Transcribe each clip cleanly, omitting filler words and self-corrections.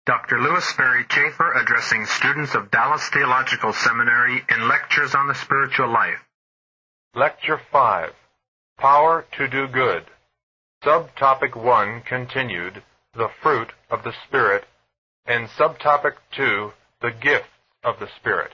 Dr. Lewis Sperry Chafer addressing students of Dallas Theological Seminary in Lectures on the Spiritual Life. Lecture 5, Power to Do Good. Subtopic 1 continued, The Fruit of the Spirit, and Subtopic 2, The Gifts of the Spirit.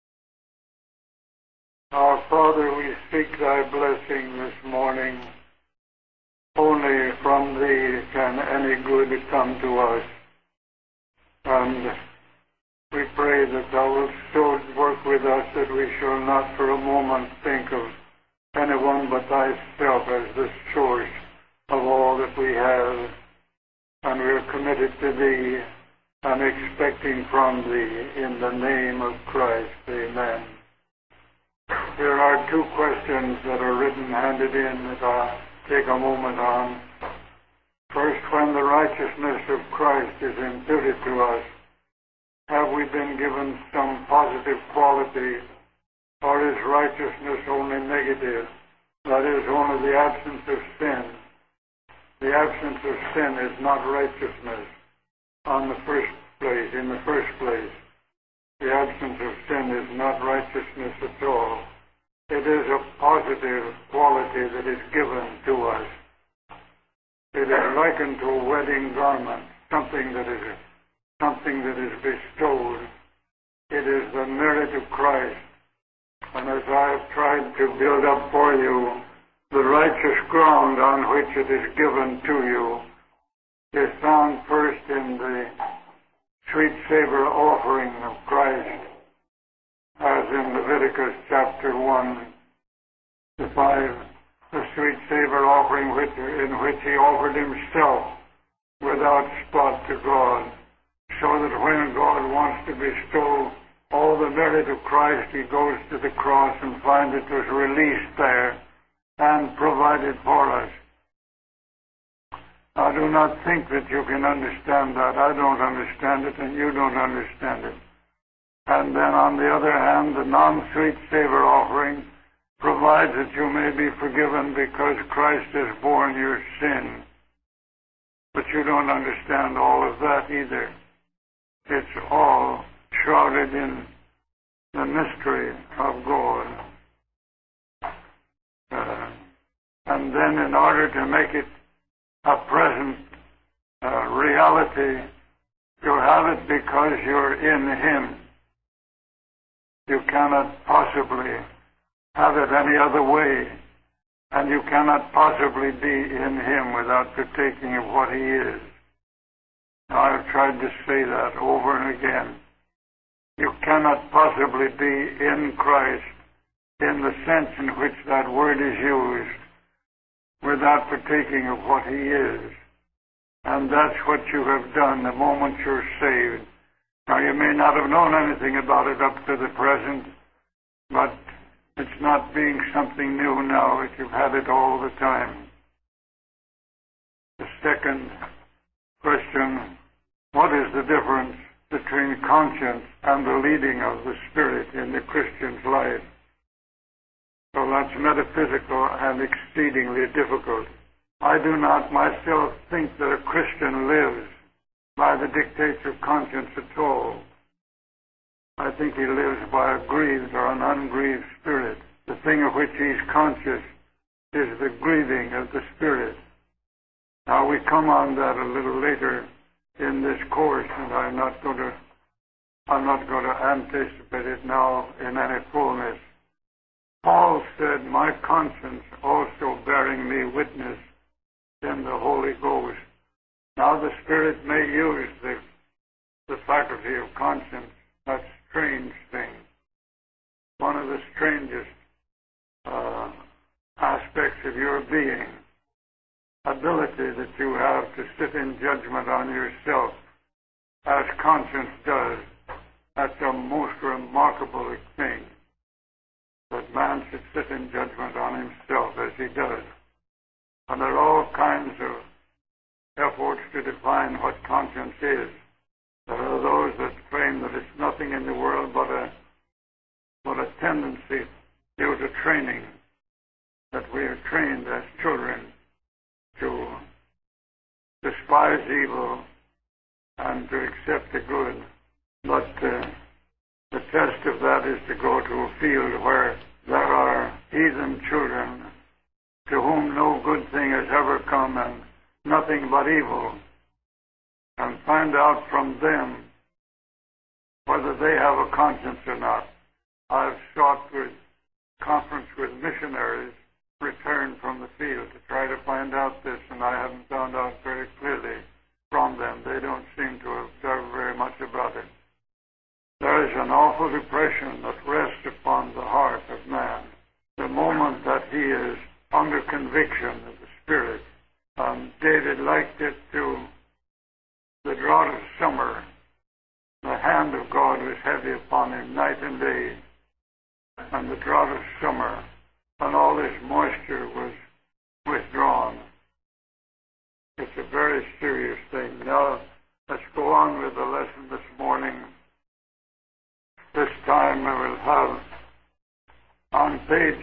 Our Father, we seek Thy blessing this morning. Only from Thee can any good come to us. And we pray that Thou wilt so work with us that we shall not for a moment think of anyone but Thyself as the source of all that we have. And we are committed to Thee and expecting from Thee in the name of Christ. Amen. There are two questions that are written, handed in, that I'll take a moment on. First, when the righteousness of Christ is imputed to us, have we been given some positive quality, or is righteousness only negative? That is, only the absence of sin. The absence of sin is not righteousness in the first place. The absence of sin is not righteousness at all. It is a positive quality that is given to us. It is likened to a wedding garment, something that is bestowed. It is the merit of Christ. And as I have tried to build up for you, the righteous ground on which it is given to you is found first in the sweet savor offering of Christ, as in Leviticus chapter 1, the sweet savor offering in which He offered Himself without spot to God, so that when God wants to bestow all the merit of Christ, He goes to the cross and finds it was released there and provided for us. I do not think that you can understand that. I don't understand it, and you don't understand it. And then, on the other hand, the non-sweet savor offering provides that you may be forgiven because Christ has borne your sin. But you don't understand all of that either. It's all shrouded in the mystery of God. And then, in order to make it a present reality, you have it because you're in Him. You cannot possibly have it any other way, and you cannot possibly be in Him without partaking of what He is. Now, I've tried to say that over and again. You cannot possibly be in Christ in the sense in which that word is used without partaking of what He is. And that's what you have done the moment you're saved. Now, you may not have known anything about it up to the present, but it's not being something new now. You've had it all the time. The second question, what is the difference between conscience and the leading of the Spirit in the Christian's life? So that's metaphysical and exceedingly difficult. I do not myself think that a Christian lives by the dictates of conscience at all. I think he lives by a grieved or an ungrieved spirit. The thing of which he's conscious is the grieving of the Spirit. Now, we come on that a little later in this course, and I'm not going to anticipate it now in any fullness. Paul said, my conscience also bearing me witness in the Holy Ghost. Now, the Spirit may use the faculty of conscience. That's a strange thing. One of the strangest aspects of your being, ability that you have to sit in judgment on yourself, as conscience does. That's a most remarkable thing, that man should sit in judgment on himself as he does. And there are all kinds of efforts to define what conscience is. There are those that claim that it's nothing in the world but a tendency due to training, that we are trained as children to despise evil and to accept the good. But the test of that is to go to a field where there are heathen children to whom no good thing has ever come and nothing but evil, and find out from them whether they have a conscience or not. I've sought with conference with missionaries returned from the field to try to find out this, and I haven't found out very clearly from them. They don't seem to observe very much about it. There is an awful depression that rests upon the heart of man the moment that he is under conviction of the Spirit. David likened it to the drought of summer. The hand of God was heavy upon him night and day, and the drought of summer, and all this moisture was withdrawn. It's a very serious thing. Now, let's go on with the lesson this morning. This time I will have on page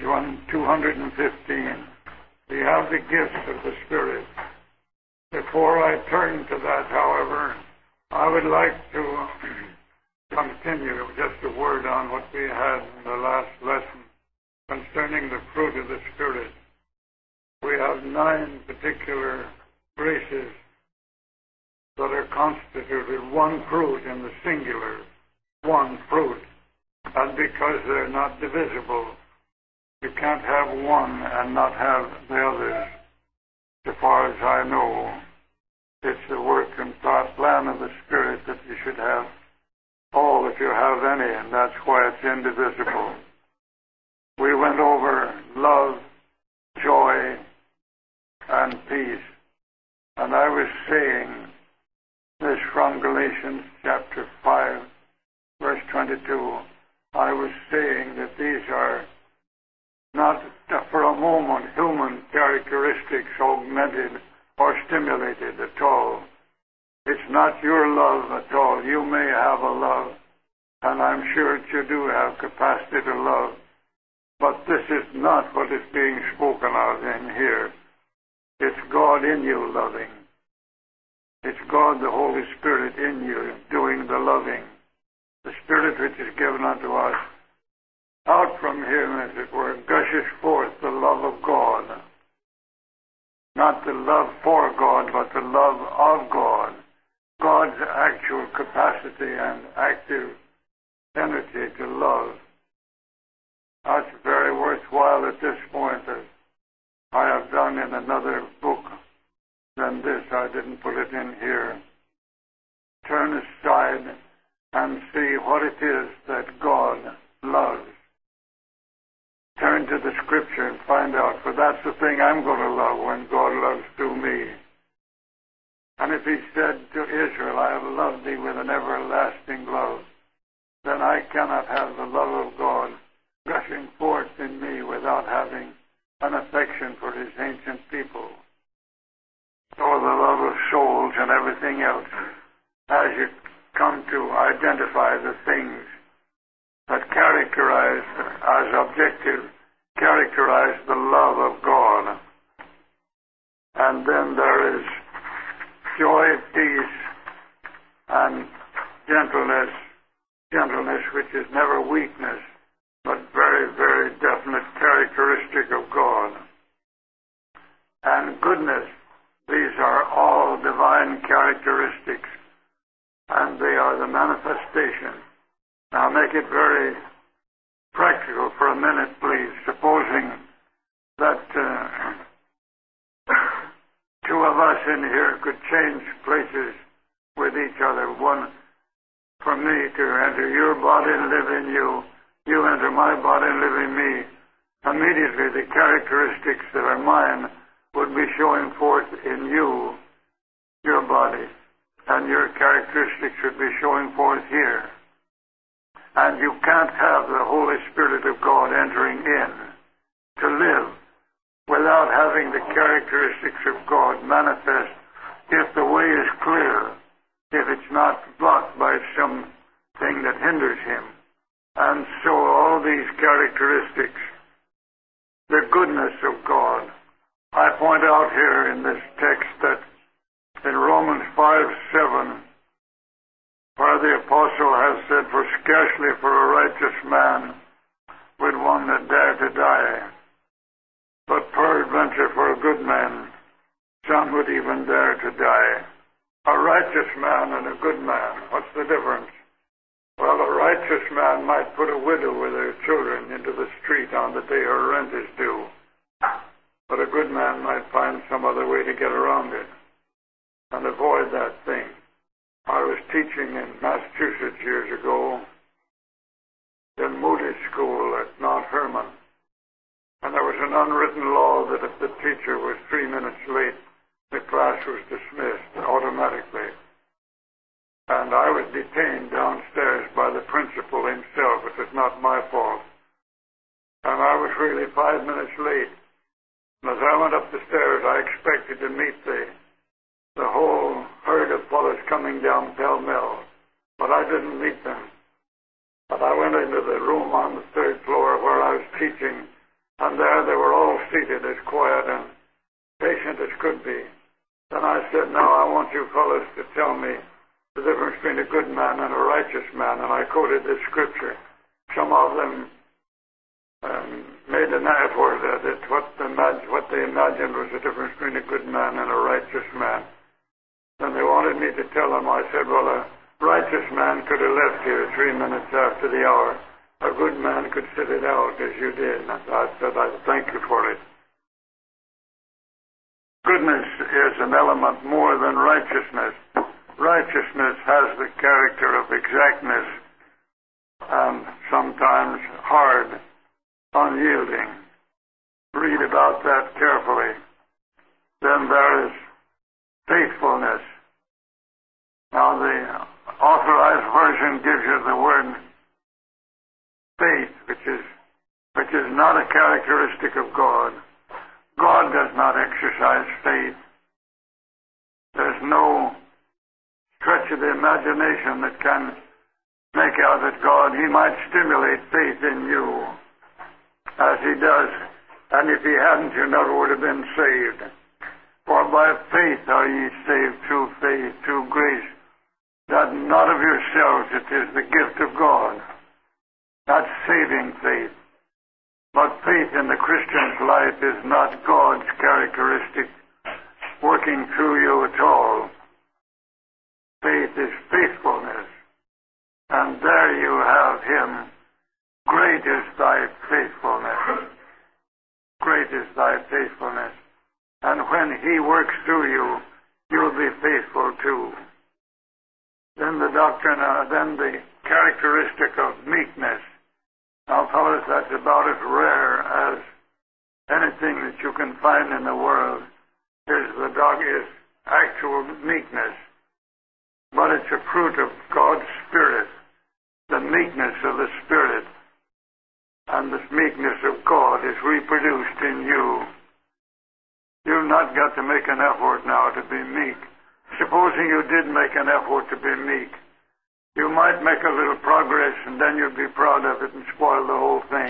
215, we have the gifts of the Spirit. Before I turn to that, however, I would like to continue just a word on what we had in the last lesson concerning the fruit of the Spirit. We have 9 particular graces that are constituted one fruit in the singular, one fruit. And because they're not divisible, you can't have one and not have the others. As far as I know, it's the work and thought plan of the Spirit that you should have all if you have any, and that's why it's indivisible. We went over love, joy, and peace. And I was saying this from Galatians chapter 5, verse 22. I was saying that these are not for a moment human characteristics augmented or stimulated at all. It's not your love at all. You may have a love, and I'm sure that you do have capacity to love, but this is not what is being spoken of in here. It's God in you loving. It's God, the Holy Spirit, in you doing the loving. The Spirit which is given unto us, out from Him, as it were, gushes forth the love of God. Not the love for God, but the love of God. God's actual capacity and active energy to love. That's very worthwhile at this point, as I have done in another book than this. I didn't put it in here. Turn aside and see what it is that God loves. Turn to the Scripture and find out, for that's the thing I'm going to love when God loves through me. And if He said to Israel, I have loved thee with an everlasting love, then I cannot have the love of God gushing forth in me without having an affection for His ancient people, or the love of souls and everything else, as you come to identify the things that characterize, as objective, characterize the love of God. And then there is joy, peace, and gentleness, which is never weakness, but very, very definite characteristic of God. And goodness, these are all divine characteristics, and they are the manifestation. Now make it very practical for a minute, please. Supposing that two of us in here could change places with each other. One, for me to enter your body and live in you, you enter my body and live in me. Immediately the characteristics that are mine would be showing forth in you, your body, and your characteristics should be showing forth here. And you can't have the Holy Spirit of God entering in to live without having the characteristics of God manifest, if the way is clear, if it's not blocked by something that hinders Him. And so all these characteristics, the goodness of God. I point out here in this text that in Romans 5:7, where the apostle has said, for scarcely for a righteous man would one dare to die, but peradventure for a good man some would even dare to die. A righteous man and a good man, what's the difference? Well, a righteous man might put a widow with her children into the street on the day her rent is due, but a good man might find some other way to get around it and avoid that thing. I was teaching in Massachusetts years ago in Moody School at Mount Hermon, and there was an unwritten law that if the teacher was 3 minutes late, the class was dismissed automatically. And I was detained downstairs by the principal himself. It was not my fault. And I was really 5 minutes late. And as I went up the stairs, I expected to meet the whole herd of fellows coming down pell-mell. But I didn't meet them. But I went into the room on the third floor where I was teaching, and there they were all seated as quiet and patient as could be. Then I said, now I want you fellows to tell me the difference between a good man and a righteous man, and I quoted this scripture. Some of them made an effort at what they imagined was the difference between a good man and a righteous man. Then they wanted me to tell them. I said, well, a righteous man could have left here 3 minutes after the hour. A good man could sit it out as you did. And I said, I thank you for it. Goodness is an element more than righteousness. Righteousness has the character of exactness and sometimes hard, unyielding. Read about that carefully. Then there is faithfulness. Now the Authorized Version gives you the word faith, which is not a characteristic of God. God does not exercise faith. There's no stretch of the imagination that can make out that God, He might stimulate faith in you as He does. And if He hadn't, you never would have been saved. For by faith are ye saved through faith, through grace, that not of yourselves, it is the gift of God. That's saving faith. But faith in the Christian's life is not God's characteristic working through you at all. Faith is faithfulness. And there you have Him. Great is thy faithfulness. Great is thy faithfulness. And when He works through you, you'll be faithful too. Then the doctrine, then the characteristic of meekness. Now, fellas, that's about as rare as anything that you can find in the world is actual meekness. But it's a fruit of God's Spirit, the meekness of the Spirit. And this meekness of God is reproduced in you. You've not got to make an effort now to be meek. Supposing you did make an effort to be meek, you might make a little progress and then you'd be proud of it and spoil the whole thing.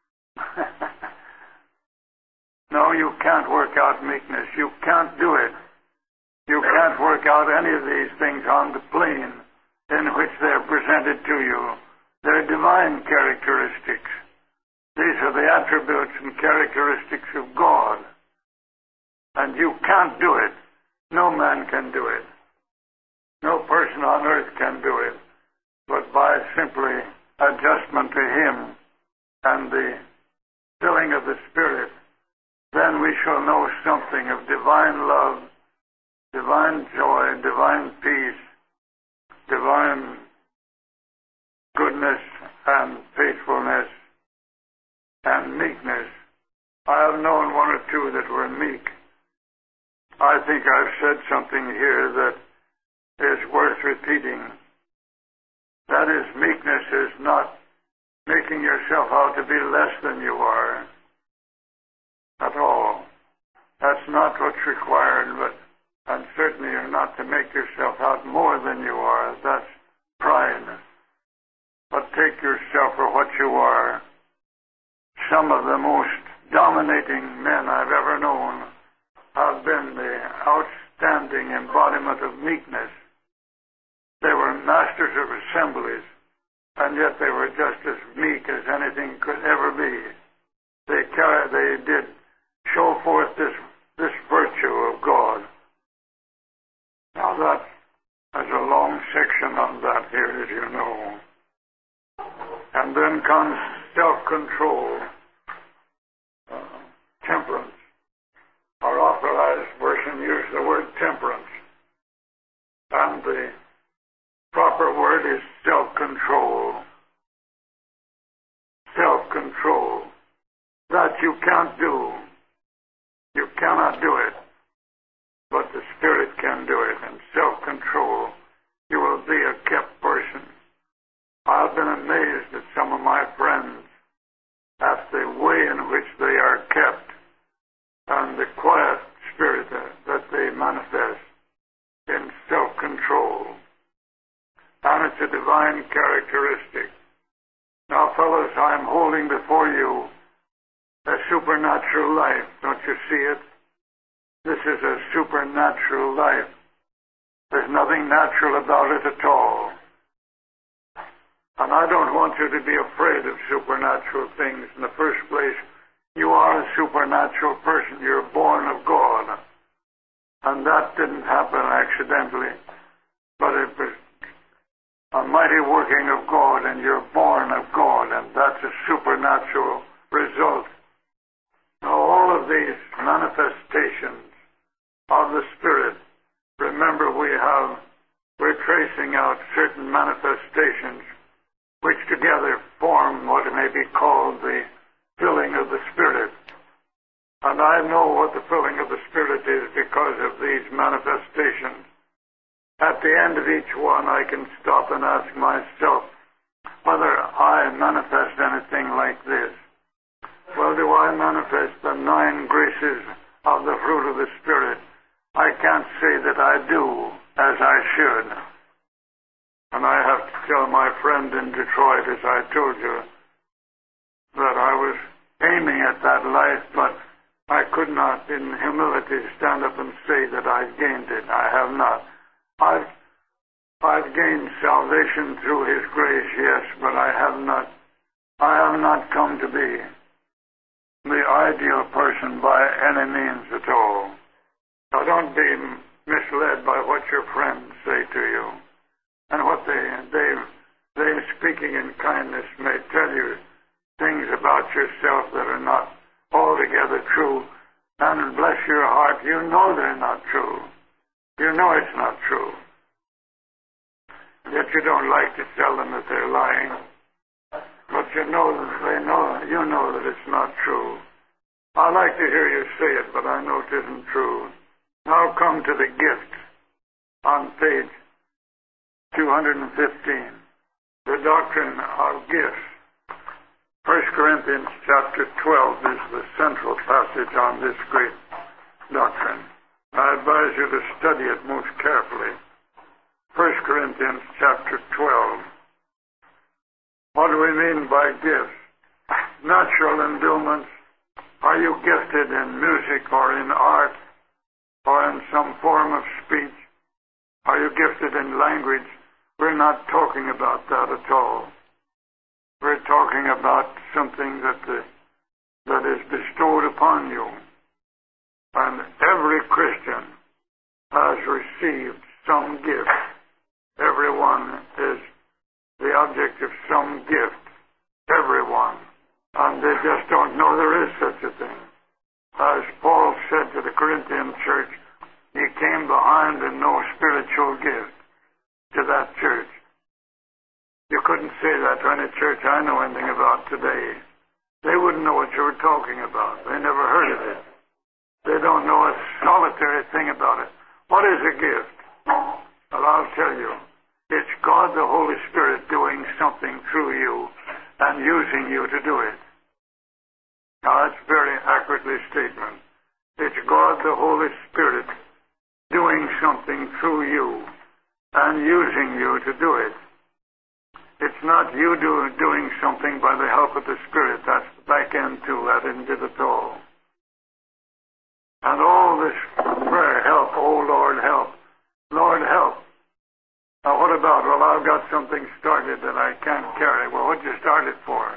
No, you can't work out meekness. You can't do it. You can't work out any of these things on the plane in which they're presented to you. They're divine characteristics. These are the attributes and characteristics of God. And you can't do it. No man can do it. No person on earth can do it. But by simply adjustment to Him and the filling of the Spirit, then we shall know something of divine love, divine joy, divine peace, divine goodness and faithfulness and meekness. I have known one or two that were meek. I think I've said something here that is worth repeating. That is, meekness is not making yourself out to be less than you are at all. That's not what's required, and certainly you're not to make yourself out more than you are. That's pride. But take yourself for what you are. Some of the most dominating men I've ever known have been the outstanding embodiment of meekness. They were masters of assemblies, and yet they were just as meek as anything could ever be. They did show forth this virtue of God. Now there's a long section on that here, as you know. And then comes self-control, temperance. Our authorized version used the word temperance. And the proper word is self-control. Self-control. That you can't do. You cannot do it. But the Spirit can do it. And self-control, you will be a kept person. I've been amazed at some of my friends at the way in which they are kept and the quiet spirit that they manifest in self-control. And it's a divine characteristic. Now, fellows, I'm holding before you a supernatural life. Don't you see it? This is a supernatural life. There's nothing natural about it at all. And I don't want you to be afraid of supernatural things. In the first place, you are a supernatural person. You're born of God. And that didn't happen accidentally. But it was a mighty working of God, and you're born of God, and that's a supernatural result. Now, all of these manifestations of the Spirit, remember we're tracing out certain manifestations which together form what may be called the filling of the Spirit. And I know what the filling of the Spirit is because of these manifestations. At the end of each one, I can stop and ask myself whether I manifest anything like this. Well, do I manifest the 9 graces of the fruit of the Spirit? I can't say that I do as I should. And I have to tell my friend in Detroit, as I told you, that I was aiming at that life, but I could not in humility stand up and say that I gained it. I have not. I've gained salvation through His grace, yes, but I have not come to be the ideal person by any means at all. Now, don't be misled by what your friends say to you, and what they speaking in kindness may tell you things about yourself that are not altogether true, and bless your heart, you know they're not true. You know it's not true. Yet you don't like to tell them that they're lying. But you know that it's not true. I like to hear you say it, but I know it isn't true. Now come to the gift on page 215. The doctrine of gifts. 1 Corinthians chapter 12 is the central passage on this great doctrine. I advise you to study it most carefully. 1 Corinthians chapter 12. What do we mean by gifts? Natural endowments. Are you gifted in music or in art or in some form of speech? Are you gifted in language? We're not talking about that at all. We're talking about something that is bestowed upon you. And every Christian has received some gift. Everyone is the object of some gift. Everyone. And they just don't know there is such a thing. As Paul said to the Corinthian church, he came behind in no spiritual gift to that church. You couldn't say that to any church I know anything about today. They wouldn't know what you were talking about. They never heard of it. They don't know a solitary thing about it. What is a gift? Well, I'll tell you. It's God the Holy Spirit doing something through you and using you to do it. Now, that's very accurately statement. It's God the Holy Spirit doing something through you and using you to do it. It's not you doing something by the help of the Spirit. That's the back end to that didn't do it at all. And all this prayer, help, oh Lord, help. Lord, help. Now, what what about? Well, I've got something started that I can't carry. Well, what'd you start it for?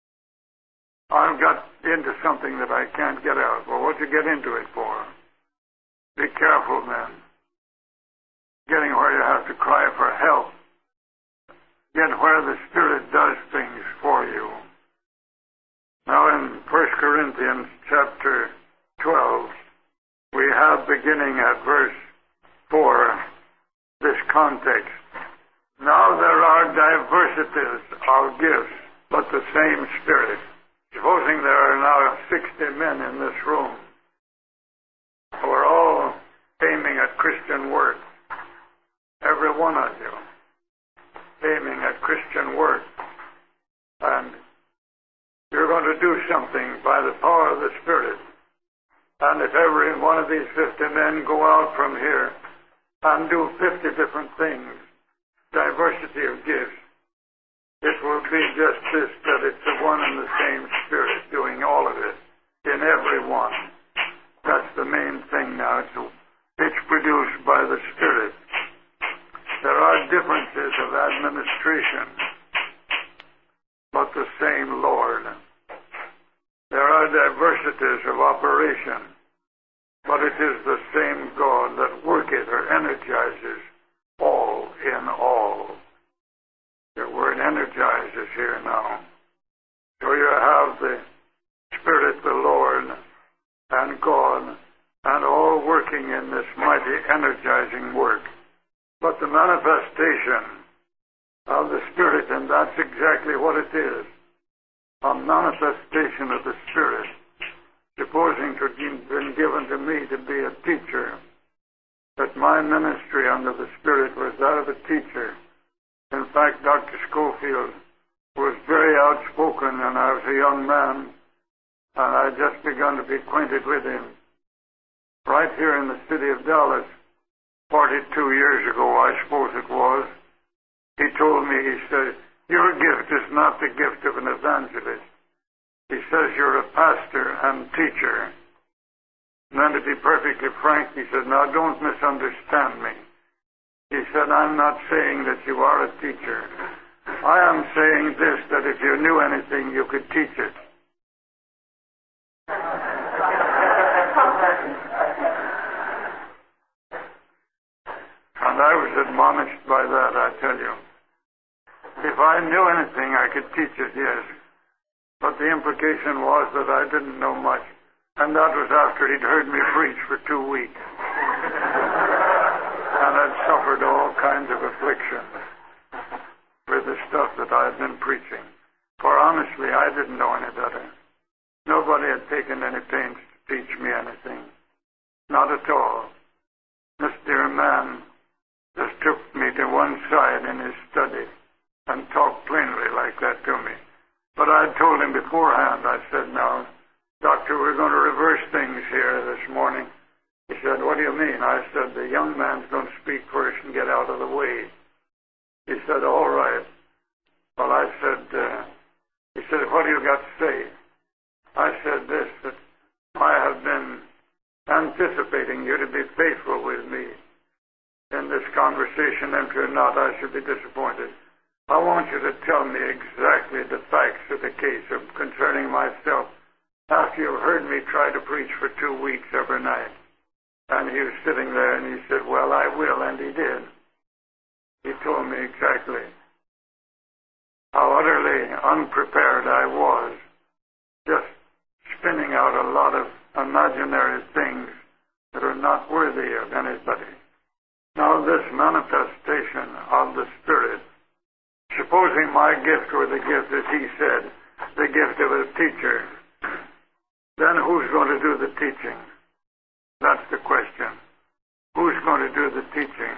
I've got into something that I can't get out. Well, what'd you get into it for? Be careful, then. Getting where you have to cry for help. Get where the Spirit does things for you. Now in 1 Corinthians chapter 12, we have beginning at verse 4, this context. Now there are diversities of gifts, but the same Spirit. Supposing there are now 60 men in this room who are all aiming at Christian work. Every one of you aiming at Christian work. And you're going to do something by the power of the Spirit. And if every one of these 50 men go out from here and do 50 different things, diversity of gifts, it will be just this, that it's the one and the same Spirit doing all of it in every one. That's the main thing now. It's produced by the Spirit. There are differences of administration, but the same Lord. There are diversities of operation, but it is the same God that worketh or energizes all in all. The word energizes here now. So you have the Spirit, the Lord, and God, and all working in this mighty energizing work. But the manifestation of the Spirit, and that's exactly what it is, a manifestation of the Spirit. Supposing to have been given to me to be a teacher, that my ministry under the Spirit was that of a teacher. In fact, Dr. Schofield was very outspoken when I was a young man, and I had just begun to be acquainted with him. Right here in the city of Dallas, 42 years ago, I suppose it was, he told me, he said, your gift is not the gift of an evangelist. He says you're a pastor and teacher. And then to be perfectly frank, he said, now don't misunderstand me. He said, I'm not saying that you are a teacher. I am saying this, that if you knew anything, you could teach it. And I was admonished by that, I tell you. If I knew anything, I could teach it, yes. But the implication was that I didn't know much. And that was after he'd heard me preach for 2 weeks. And I'd suffered all kinds of affliction with the stuff that I had been preaching. For honestly, I didn't know any better. Nobody had taken any pains to teach me anything. Not at all. This dear man just took me to one side in his study and talked plainly like that to me. But I told him beforehand, I said, now, Doctor, we're going to reverse things here this morning. He said, what do you mean? I said, the young man's going to speak first and get out of the way. He said, all right. Well, I said, he said, what do you got to say? I said this, that I have been anticipating you to be faithful with me in this conversation, and if you're not, I should be disappointed. I want you to tell me exactly the facts of the case concerning myself after you've heard me try to preach for 2 weeks every night. And he was sitting there and he said, well, I will, and he did. He told me exactly how utterly unprepared I was, just spinning out a lot of imaginary things that are not worthy of anybody. Now this manifestation of the Spirit, supposing my gift were the gift, as he said, the gift of a teacher, then who's going to do the teaching? That's the question. Who's going to do the teaching?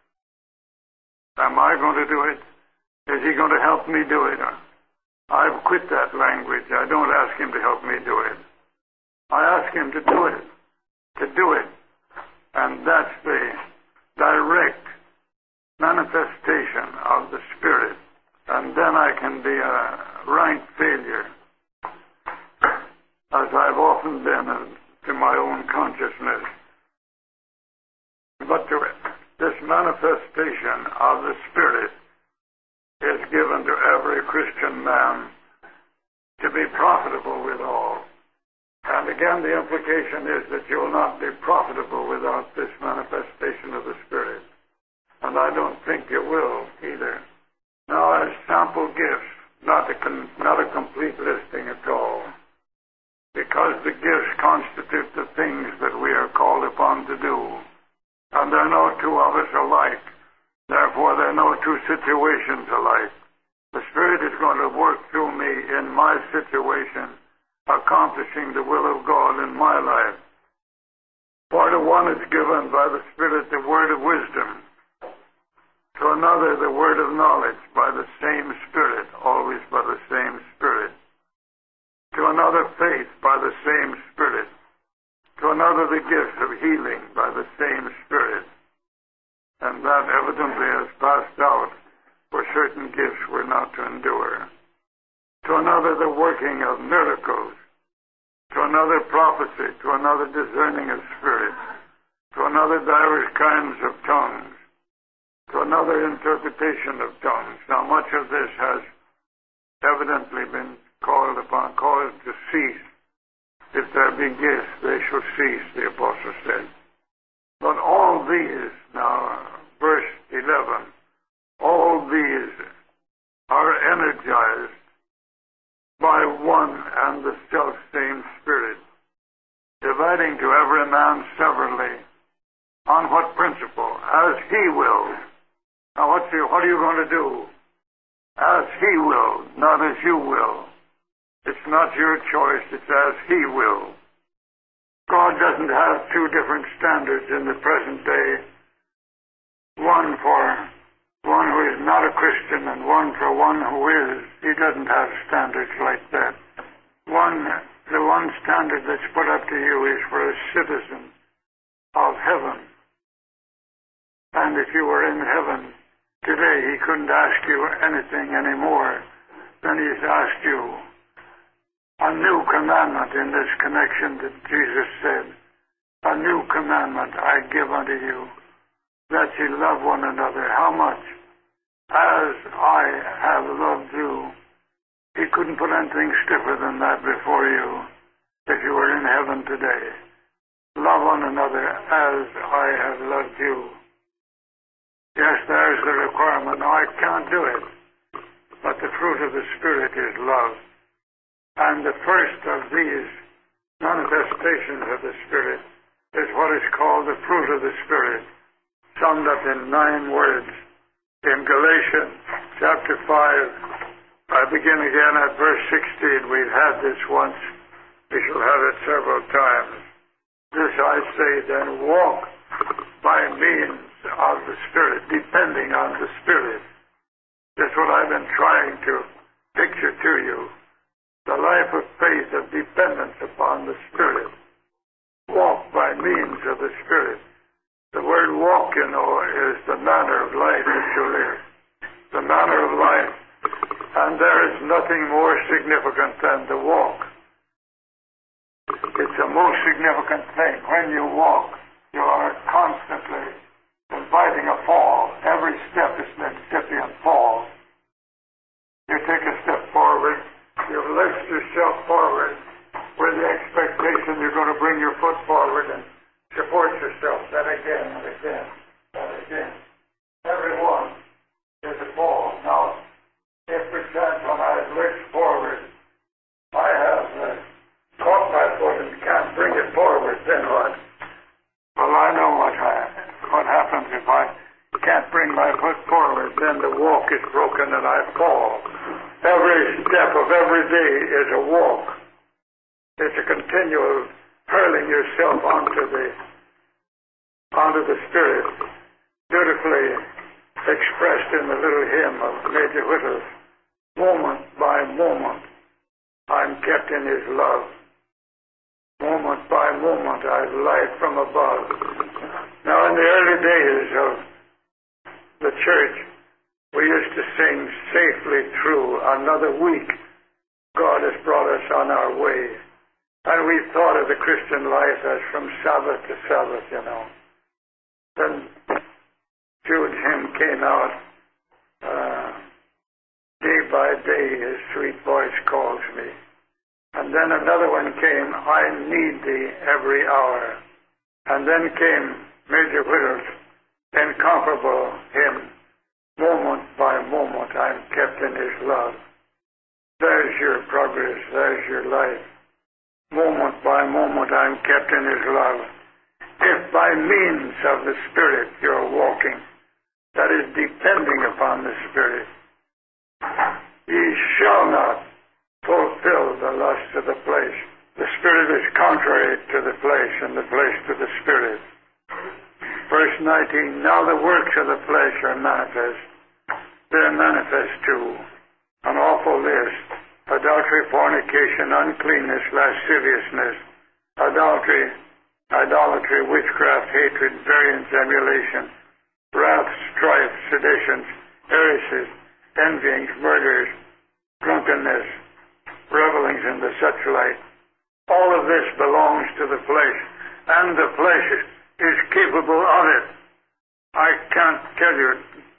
Am I going to do it? Is he going to help me do it? I've quit that language. I don't ask him to help me do it. I ask him to do it. To do it. And that's the direct manifestation of the Spirit. And then I can be a rank failure, as I've often been to my own consciousness. But this manifestation manifestation of the Spirit is given to every Christian man to be profitable withal. And again, the implication is that you will not be profitable without this manifestation of the Spirit. And I don't think you will either. Now, as sample gifts, not a complete listing at all, because the gifts constitute the things that we are called upon to do. And there are no two of us alike. Therefore, there are no two situations alike. The Spirit is going to work through me in my situation, accomplishing the will of God in my life. For to one is given by the Spirit the word of wisdom, to another the word of knowledge by the same Spirit, always by the same Spirit, to another faith by the same Spirit, to another the gift of healing by the same Spirit. And that evidently has passed out, for certain gifts were not to endure. To another the working of miracles, to another prophecy, to another discerning of spirits, to another divers kinds of tongues, to another interpretation of tongues. Now much of this has evidently been called to cease. If there be gifts, they shall cease, the apostle said. But all these, now verse 11, all these are energized by one and the self-same Spirit, dividing to every man severally on what principle? As He wills. Now what are you going to do? As He will, not as you will. It's not your choice, it's as He will. God doesn't have two different standards in the present day. One for one who is not a Christian and one for one who is. He doesn't have standards like that. The one standard that's put up to you is for a citizen of heaven. And if you were in heaven today, He couldn't ask you anything anymore than He's asked you. A new commandment in this connection that Jesus said, a new commandment I give unto you, that ye love one another. How much? As I have loved you. He couldn't put anything stiffer than that before you if you were in heaven today. Love one another as I have loved you. Yes, there's the requirement. No, I can't do it. But the fruit of the Spirit is love. And the first of these manifestations of the Spirit is what is called the fruit of the Spirit, summed up in 9 words. In Galatians chapter 5, I begin again at verse 16. We've had this once. We shall have it several times. This I say then, walk by means of the Spirit, depending on the Spirit. That's what I've been trying to picture to you. The life of faith of dependence upon the Spirit. Walk by means of the Spirit. The word walk, you know, is the manner of life that you live. The manner of life. And there is nothing more significant than the walk. It's the most significant thing. When you walk, you are constantly inviting a fall. Every step is an incipient fall. You take a step forward, you lift yourself forward with the expectation you're going to bring your foot forward and support yourself, then again and again and again. Every one is a fall. Now, if perchance when I lift forward, I have caught my foot and can't bring it forward, then what? Well, I know what happens if I can't bring my foot forward. Then the walk is broken and I fall. Every step of every day is a walk. It's a continual hurling yourself onto the Spirit, beautifully expressed in the little hymn of Major Whittle's. Moment by moment, I'm kept in His love. Moment by moment, I've life from above. Now, in the early days of the church, we used to sing safely through another week. God has brought us on our way. And we thought of the Christian life as from Sabbath to Sabbath, you know. Then Jude's hymn came out, day by day his sweet voice calls me. And then another one came, I need thee every hour. And then came Major Whittle's incomparable hymn, moment by moment I'm kept in his love. There's your progress, there's your life. Moment by moment I'm kept in his love. If by means of the Spirit you're walking, that is depending upon the Spirit, ye shall not fulfill the lust of the flesh. The Spirit is contrary to the flesh, and the flesh to the Spirit. Verse 19, now the works of the flesh are manifest. They're manifest too. An awful list: adultery, fornication, uncleanness, lasciviousness, idolatry, witchcraft, hatred, variance, emulation, wrath, strife, seditions, heresies, envyings, murders, drunkenness, revelings, and the such like. All of this belongs to the flesh, and the flesh is capable of it. I can't tell you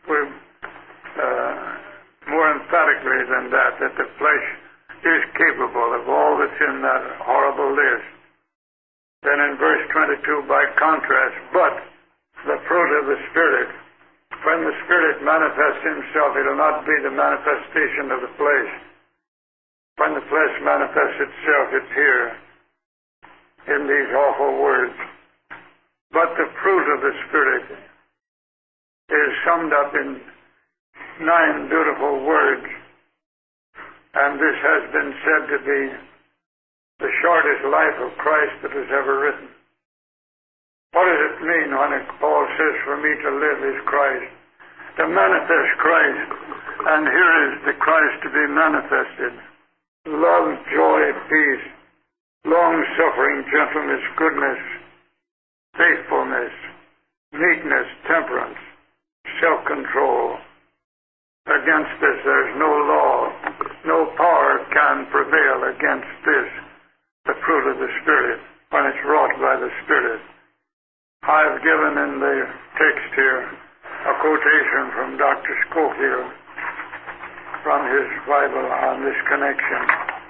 more emphatically than that the flesh is capable of all that's in that horrible list. Then in verse 22, by contrast, but the fruit of the Spirit, when the Spirit manifests himself, it will not be the manifestation of the flesh. When the flesh manifests itself, it's here in these awful words. But the fruit of the Spirit is summed up in 9 beautiful words, and this has been said to be the shortest life of Christ that was ever written. What does it mean when Paul says, for me to live is Christ? To manifest Christ, and here is the Christ to be manifested. Love, joy, peace, long-suffering, gentleness, goodness, faithfulness, meekness, temperance, self-control. Against this there's no law. No power can prevail against this, the fruit of the Spirit, when it's wrought by the Spirit. I've given in the text here a quotation from Dr. Scofield from his Bible on this connection.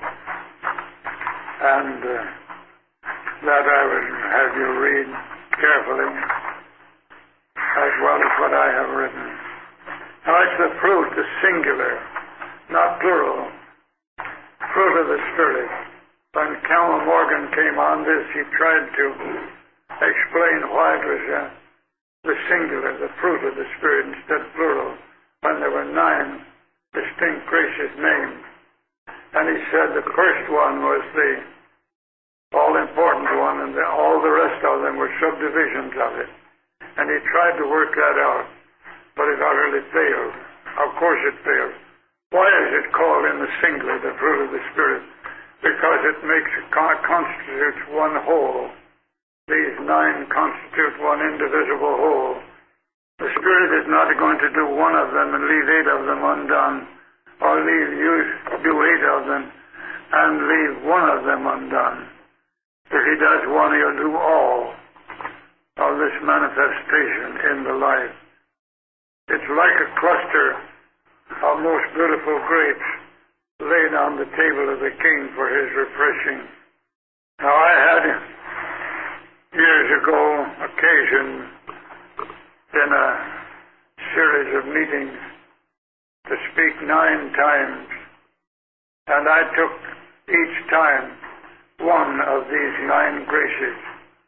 And that I would have you read carefully, as well as what I have written. Now it's the fruit, the singular, not plural, fruit of the Spirit. When Calvin Morgan came on this, he tried to explain why it was the singular, the fruit of the Spirit, instead of plural, when there were 9 distinct graces named. And he said the first one was the all-important one, and all the rest of them were subdivisions of it. And he tried to work that out, but it utterly failed. Of course it failed. Why is it called in the singular the fruit of the Spirit? Because it constitutes one whole. These 9 constitute one indivisible whole. The Spirit is not going to do one of them and leave 8 of them undone, or do 8 of them and leave one of them undone. If he does one, he'll do all of this manifestation in the life. It's like a cluster of most beautiful grapes laid on the table of the king for his refreshing. Now I had, years ago, occasion in a series of meetings to speak 9 times, and I took each time one of these 9 graces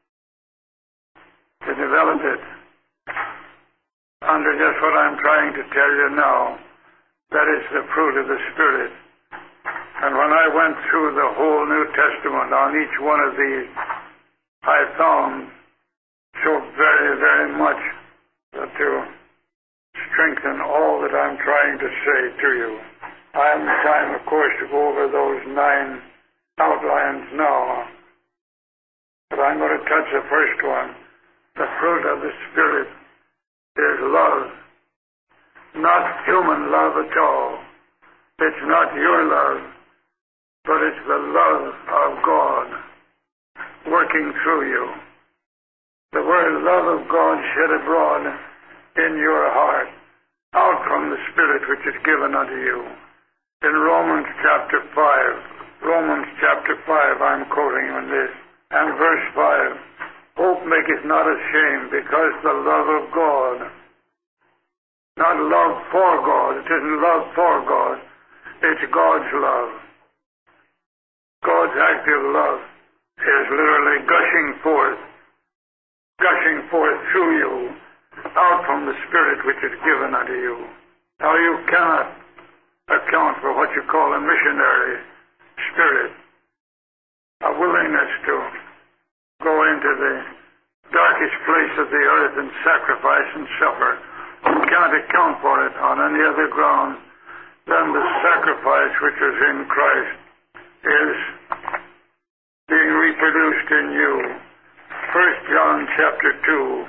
to develop it under just what I'm trying to tell you now. That is the fruit of the Spirit. And when I went through the whole New Testament on each one of these, I found so very, very much to strengthen all that I'm trying to say to you. I haven't time, of course, to go over those 9 outlines now, but I'm going to touch the first one. The fruit of the Spirit is love. Not human love at all. It's not your love, but it's the love of God working through you. The word love of God shed abroad in your heart, out from the Spirit which is given unto you. In Romans chapter 5, I'm quoting on this, and verse 5, hope maketh not ashamed, because the love of God, not love for God, it isn't love for God, it's God's love. God's active love is literally gushing forth through you, out from the Spirit which is given unto you. Now you cannot account for what you call a missionary spirit, a willingness to go into the darkest place of the earth and sacrifice and suffer. You can't account for it on any other ground than the sacrifice which is in Christ is being reproduced in you. 1 John chapter 2.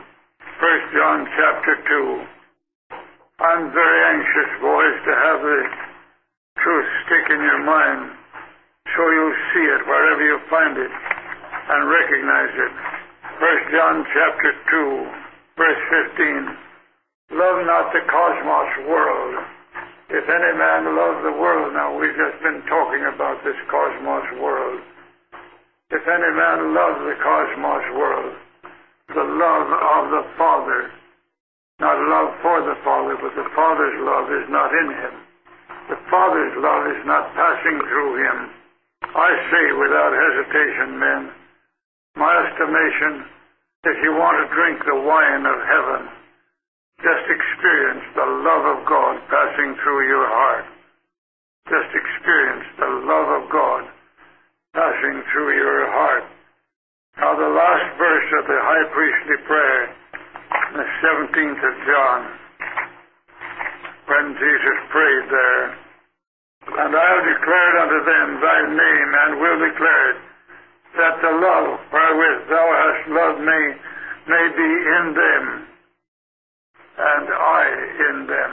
I'm very anxious, boys, to have the truth stick in your mind so you'll see it wherever you find it and recognize it. 1 John chapter 2, verse 15. Love not the cosmos world. If any man love the world, now we've just been talking about this cosmos world. If any man love the cosmos world, the love of the Father, not love for the Father, but the Father's love is not in him. The Father's love is not passing through him. I say without hesitation, men, my estimation, if you want to drink the wine of heaven, just experience the love of God passing through your heart. Just experience the love of God passing through your heart. Now the last verse of the high priestly prayer, the 17th of John, when Jesus prayed there, and I have declared unto them thy name, and will declare it, that the love wherewith thou hast loved me may be in them, and I in them.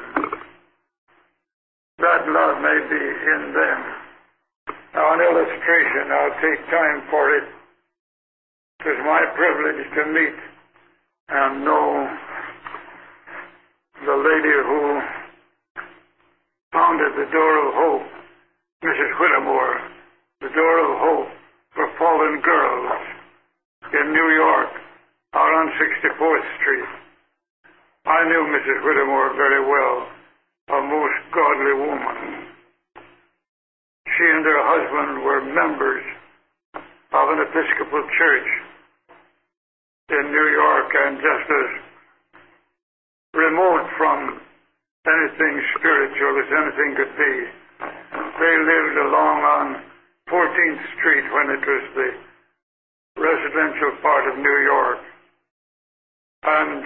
That love may be in them. Now an illustration, I'll take time for it. It was my privilege to meet and know the lady who founded the Door of Hope, Mrs. Whittemore, the Door of Hope for Fallen Girls in New York, out on 64th Street. I knew Mrs. Whittemore very well, a most godly woman. She and her husband were members of an Episcopal church in New York, and just as remote from anything spiritual as anything could be. They lived along on 14th Street when it was the residential part of New York. And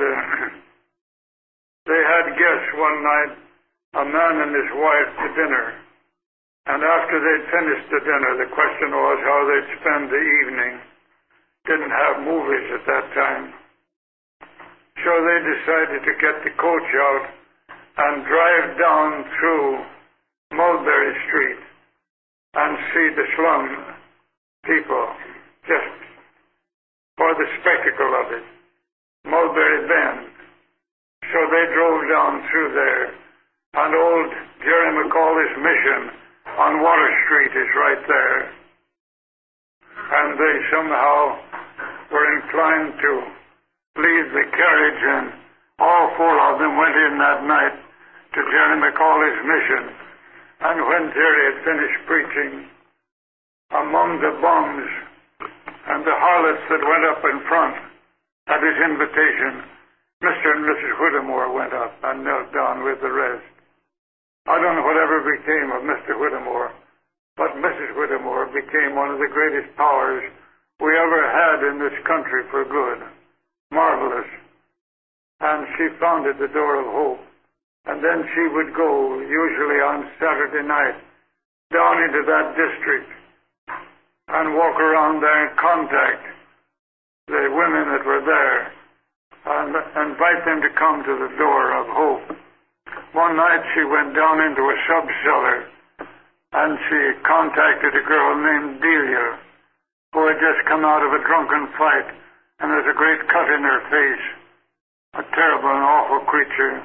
they had guests one night, a man and his wife, to dinner. And after they'd finished the dinner, the question was how they'd spend the evening. Didn't have movies at that time. So they decided to get the coach out and drive down through Mulberry Street and see the slum people, just for the spectacle of it. Mulberry Bend. So they drove down through there, and old Jerry McCauley's mission on Water Street is right there. And they somehow were inclined to leave the carriage, and all four of them went in that night to Jerry McCauley's mission. And when Jerry had finished preaching, among the bums and the harlots that went up in front at his invitation, Mr. and Mrs. Whittemore went up and knelt down with the rest. I don't know whatever became of Mr. Whittemore, but Mrs. Whittemore became one of the greatest powers we ever had in this country for good. Marvelous. And she founded the Door of Hope. And then she would go, usually on Saturday night, down into that district and walk around there and contact the women that were there and invite them to come to the Door of Hope. One night she went down into a sub-cellar and she contacted a girl named Delia, who had just come out of a drunken fight, and there's a great cut in her face. a terrible and awful creature.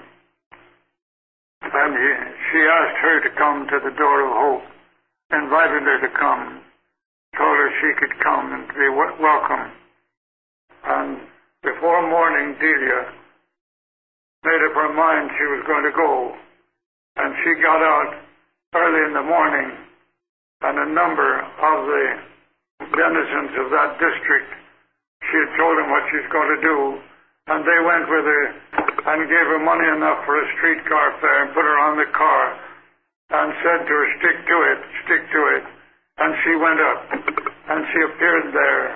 And she asked her to come to the door of hope, invited her to come, told her she could come and be welcome. And before morning, Delia made up her mind she was going to go. And she got out early in the morning, and a number of the denizens of that district, she had told them what she's going to do, and they went with her and gave her money enough for a streetcar fare and put her on the car and said to her, stick to it, stick to it. And she went up, and she appeared there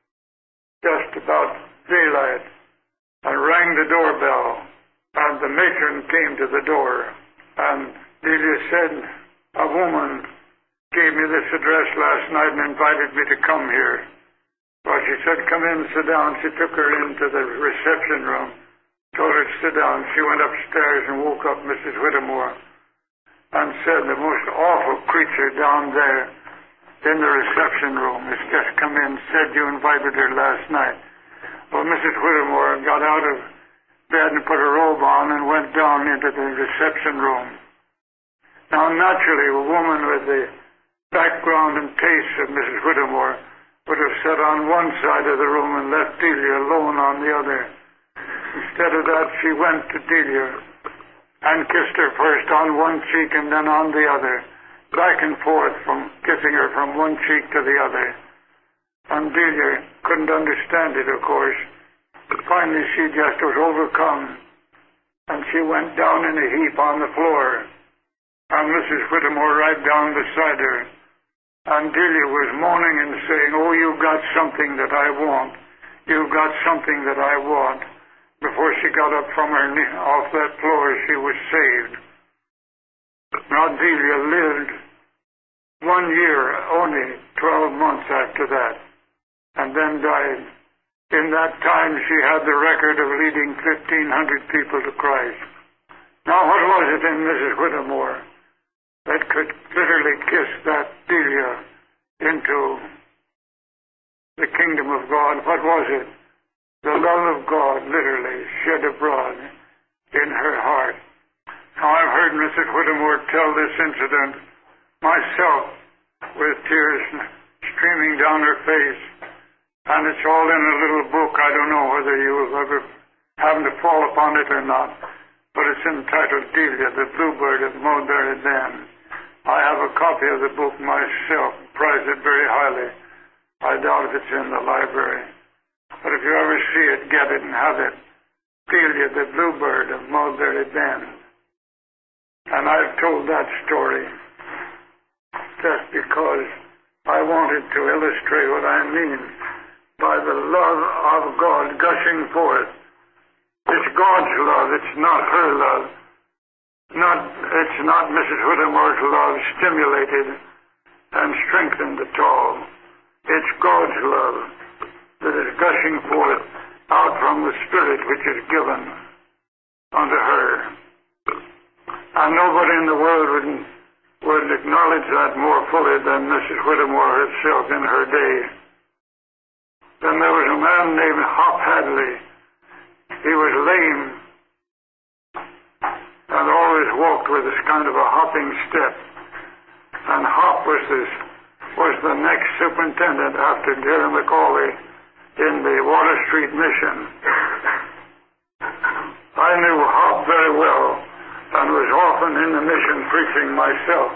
just about daylight and rang the doorbell, and the matron came to the door, and Delia said, a woman gave me this address last night and invited me to come here. Well, she said, come in and sit down. She took her into the reception room, told her to sit down. She went upstairs and woke up Mrs. Whittemore and said, the most awful creature down there in the reception room has just come in, said you invited her last night. Well, Mrs. Whittemore got out of bed and put her robe on and went down into the reception room. Now, naturally, a woman with the background and taste of Mrs. Whittemore would have sat on one side of the room and left Delia alone on the other. Instead of that, she went to Delia and kissed her first on one cheek and then on the other, back and forth from kissing her from one cheek to the other. And Delia couldn't understand it, of course. But finally, she just was overcome, and she went down in a heap on the floor, and Mrs. Whittemore right down beside her. And Delia was moaning and saying, oh, you've got something that I want. You've got something that I want. Before she got up from her knee off that floor, she was saved. Now Delia lived 1 year, only 12 months after that, and then died. In that time, she had the record of leading 1,500 people to Christ. Now, what was it in Mrs. Whittemore that could literally kiss that Delia into the kingdom of God? What was it? The love of God literally shed abroad in her heart. Now, I've heard Mrs. Whittemore tell this incident myself with tears streaming down her face, and it's all in a little book. I don't know whether you have ever happened to fall upon it or not, but it's entitled Delia, the Bluebird of Mulberry Bend. I have a copy of the book myself, prize it very highly. I doubt if it's in the library. But if you ever see it, get it and have it. Delia, the Bluebird of Mulberry Bend. And I've told that story just because I wanted to illustrate what I mean by the love of God gushing forth. It's God's love, it's not her love. It's not Mrs. Whittemore's love stimulated and strengthened at all. It's God's love that is gushing forth out from the Spirit which is given unto her. And nobody in the world would acknowledge that more fully than Mrs. Whittemore herself in her day. Then there was a man named Hop Hadley. He was lame and always walked with this kind of a hopping step. And Hop was the next superintendent after Jerry McCauley in the Water Street Mission. I knew Hop very well and was often in the mission preaching myself.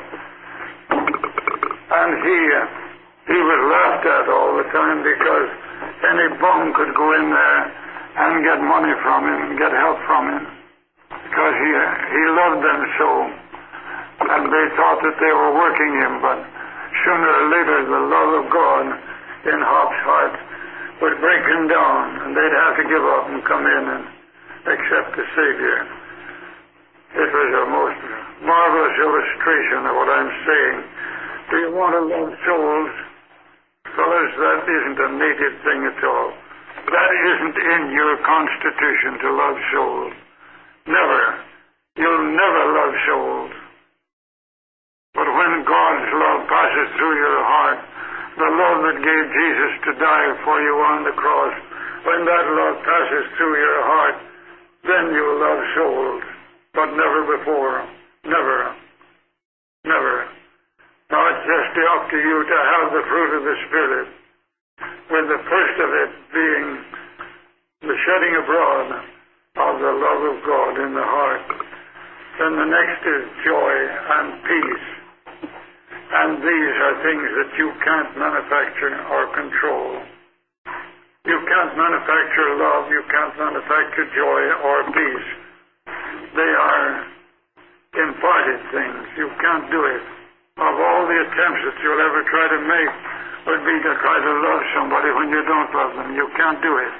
And he was laughed at all the time because any bum could go in there and get money from him and get help from him, because he loved them so, and they thought that they were working him. But sooner or later the love of God in Hop's heart would break him down, and they'd have to give up and come in and accept the Savior. It was a most marvelous illustration of what I'm saying. Do you want to love souls? Fellas, that isn't a native thing at all. That isn't in your constitution to love souls. Never. You'll never love souls. But when God's love passes through your heart, the love that gave Jesus to die for you on the cross, when that love passes through your heart, then you'll love souls, but never before. Never. Never. Now it's just up to you to have the fruit of the Spirit, with the first of it being the shedding abroad of the love of God in the heart. Then the next is joy and peace. And these are things that you can't manufacture or control. You can't manufacture love, you can't manufacture joy or peace. They are imparted things. You can't do it. Of all the attempts that you'll ever try to make would be to try to love somebody when you don't love them. You can't do it.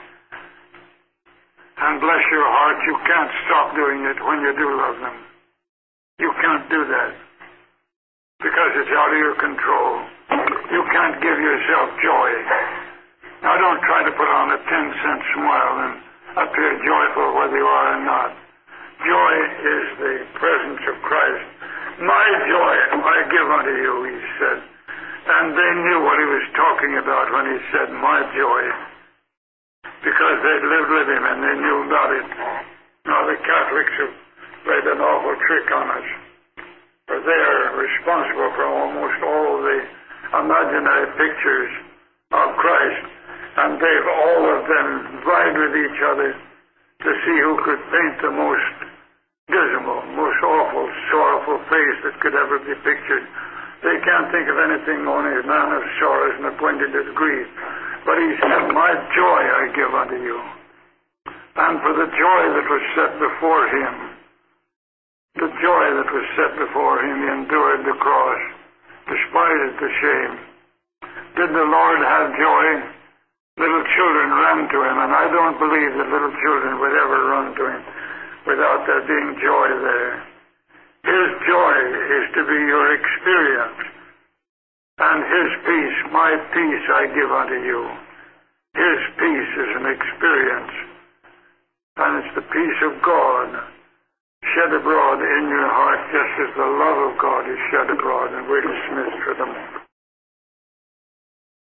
And bless your heart, you can't stop doing it when you do love them. You can't do that, because it's out of your control. You can't give yourself joy. Now don't try to put on a 10-cent smile and appear joyful whether you are or not. Joy is the presence of Christ. My joy I give unto you, he said. And they knew what he was talking about when he said, my joy, because they'd lived with him and they knew about it. Now the Catholics have played an awful trick on us, for they are responsible for almost all the imaginary pictures of Christ, and they've all of them vied with each other to see who could paint the most dismal, most awful, sorrowful face that could ever be pictured. They can't think of anything, only a man of sorrows and acquainted with grief. But he said, my joy I give unto you. And for the joy that was set before him, the joy that was set before him, he endured the cross, despised the shame. Did the Lord have joy? Little children ran to him, and I don't believe that little children would ever run to him without there being joy there. His joy is to be your experience, and his peace, my peace I give unto you. His peace is an experience, and it's the peace of God shed abroad in your heart, just as the love of God is shed abroad. And we're dismissed for the moment.